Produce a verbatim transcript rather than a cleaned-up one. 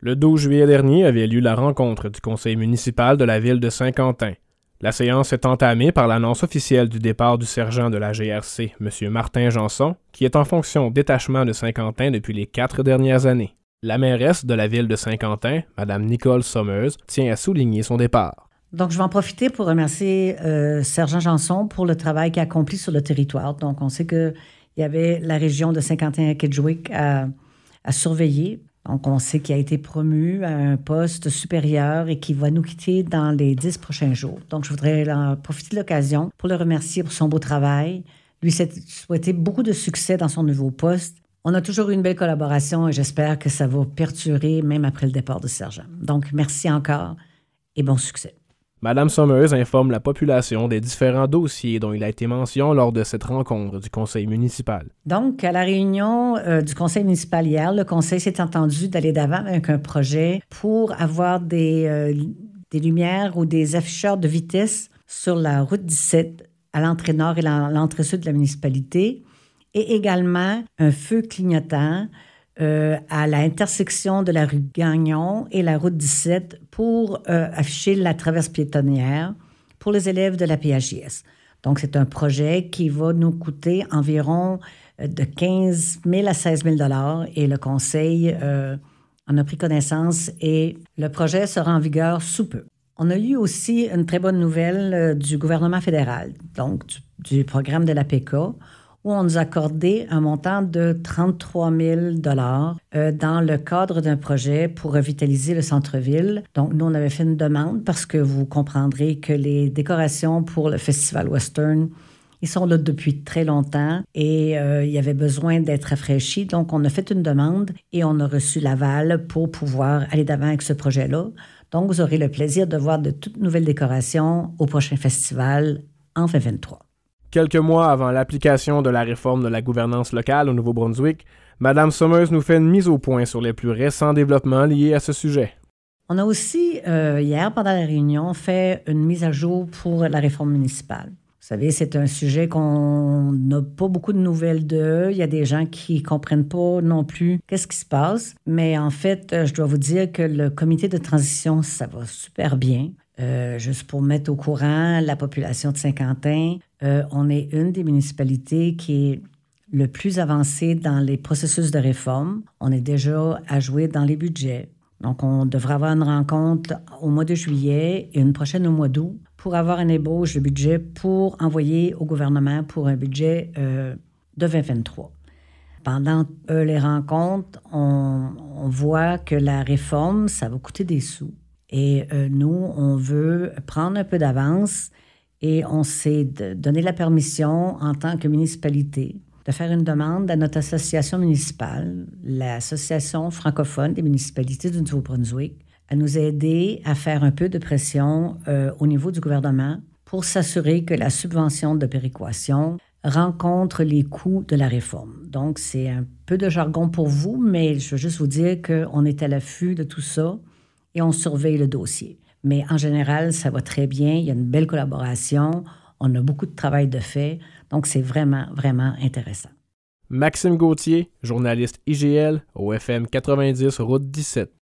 Le douze juillet dernier avait lieu la rencontre du conseil municipal de la ville de Saint-Quentin. La séance est entamée par l'annonce officielle du départ du sergent de la G R C, M. Martin Janson, qui est en fonction au détachement de Saint-Quentin depuis les quatre dernières années. La mairesse de la ville de Saint-Quentin, Mme Nicole Sommeuse, tient à souligner son départ. Donc, je vais en profiter pour remercier euh, sergent Janson pour le travail qu'il a accompli sur le territoire. Donc, on sait qu'il y avait la région de Saint-Quentin-Aketchouik à, à surveiller. Donc, on sait qu'il a été promu à un poste supérieur et qu'il va nous quitter dans les dix prochains jours. Donc, je voudrais en profiter de l'occasion pour le remercier pour son beau travail, lui souhaiter beaucoup de succès dans son nouveau poste. On a toujours eu une belle collaboration et j'espère que ça va perdurer même après le départ du sergent. Donc, merci encore et bon succès. Mme Sommeuse informe la population des différents dossiers dont il a été mention lors de cette rencontre du conseil municipal. Donc, à la réunion euh, du conseil municipal hier, le conseil s'est entendu d'aller d'avant avec un projet pour avoir des, euh, des lumières ou des afficheurs de vitesse sur la route dix-sept à l'entrée nord et la, l'entrée sud de la municipalité et également un feu clignotant Euh, à l'intersection de la rue Gagnon et la route dix-sept pour euh, afficher la traverse piétonnière pour les élèves de la P H J S. Donc, c'est un projet qui va nous coûter environ euh, de quinze mille à seize mille dollars et le conseil euh, en a pris connaissance et le projet sera en vigueur sous peu. On a eu aussi une très bonne nouvelle euh, du gouvernement fédéral, donc du, du programme de l'A P C A, où on nous a accordé un montant de trente-trois mille dollars euh, dans le cadre d'un projet pour revitaliser le centre-ville. Donc, nous, on avait fait une demande parce que vous comprendrez que les décorations pour le Festival Western, ils sont là depuis très longtemps et euh, il y avait besoin d'être rafraîchis. Donc, on a fait une demande et on a reçu l'aval pour pouvoir aller d'avant avec ce projet-là. Donc, vous aurez le plaisir de voir de toutes nouvelles décorations au prochain festival en vingt vingt-trois. Quelques mois avant l'application de la réforme de la gouvernance locale au Nouveau-Brunswick, Mme Sommeuse nous fait une mise au point sur les plus récents développements liés à ce sujet. On a aussi, euh, hier, pendant la réunion, fait une mise à jour pour la réforme municipale. Vous savez, c'est un sujet qu'on n'a pas beaucoup de nouvelles de. Il y a des gens qui ne comprennent pas non plus qu'est-ce qui se passe. Mais en fait, je dois vous dire que le comité de transition, ça va super bien. Euh, juste pour mettre au courant la population de Saint-Quentin, euh, on est une des municipalités qui est le plus avancée dans les processus de réforme. On est déjà à jouer dans les budgets. Donc, on devrait avoir une rencontre au mois de juillet et une prochaine au mois d'août pour avoir une ébauche de budget pour envoyer au gouvernement pour un budget euh, de vingt vingt-trois. Pendant euh, les rencontres, on, on voit que la réforme, ça va coûter des sous. Et euh, nous, on veut prendre un peu d'avance et on s'est de, donné la permission en tant que municipalité de faire une demande à notre association municipale, l'Association francophone des municipalités du Nouveau-Brunswick, à nous aider à faire un peu de pression euh, au niveau du gouvernement pour s'assurer que la subvention de péréquation rencontre les coûts de la réforme. Donc, c'est un peu de jargon pour vous, mais je veux juste vous dire qu'on est à l'affût de tout ça et on surveille le dossier. Mais en général, ça va très bien. Il y a une belle collaboration. On a beaucoup de travail de fait. Donc, c'est vraiment, vraiment intéressant. Maxime Gauthier, journaliste I G L au F M quatre-vingt-dix, route dix-sept.